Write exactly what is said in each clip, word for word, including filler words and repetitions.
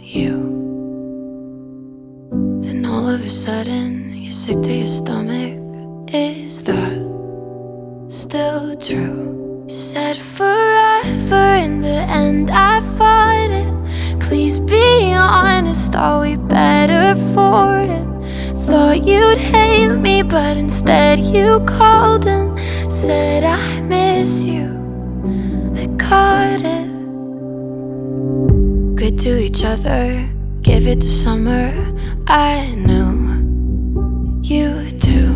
you. Then all of a sudden, you're sick to your stomach. Is that still true? You said forever, in the end I fought it. Please be honest, are we better for it? Thought you'd hate me, but instead you called and said I miss you. I caught it. Good to each other, give it the summer. I knew you too,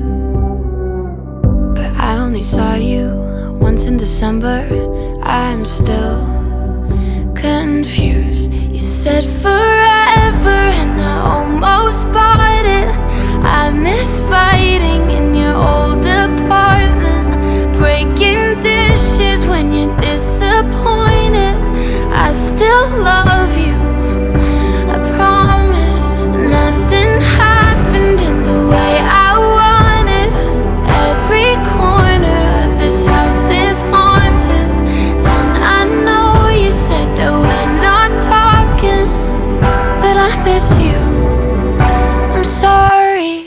but I only saw you once in December. I'm still confused. You said forever and I almost bought it. I miss fighting in your old apartment, breaking dishes when you're disappointed. I still love you, I promise. Nothing happened in the way I wanted. Every corner of this house is haunted, and I know you said that we're not talking, but I miss you. I'm sorry.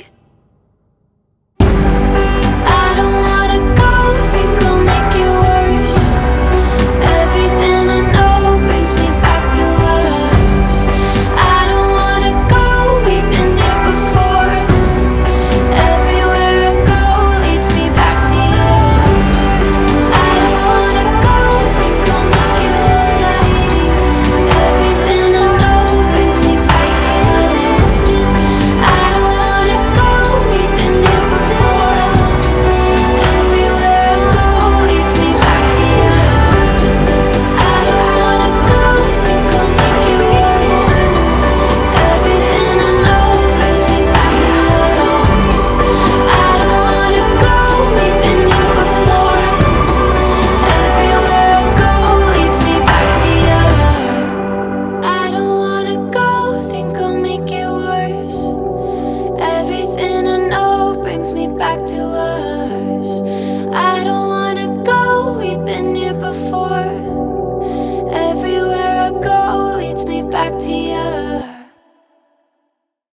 I don't wanna go, think I'll make it worse. Everything I know brings me back to us. I don't wanna go, we've been here before. Everywhere I go leads me back to you. I don't wanna go, think I'll make it worse. Everything I know brings me back to us. I don't wanna go, we've been here before. Everywhere I go leads me back to you. I don't wanna go, think I'll make it worse. Everything I know brings me back to us. I don't wanna go, we've been here before. Everywhere I go leads me back to you. I don't wanna go, think I'll make it worse. Everything I know brings me back to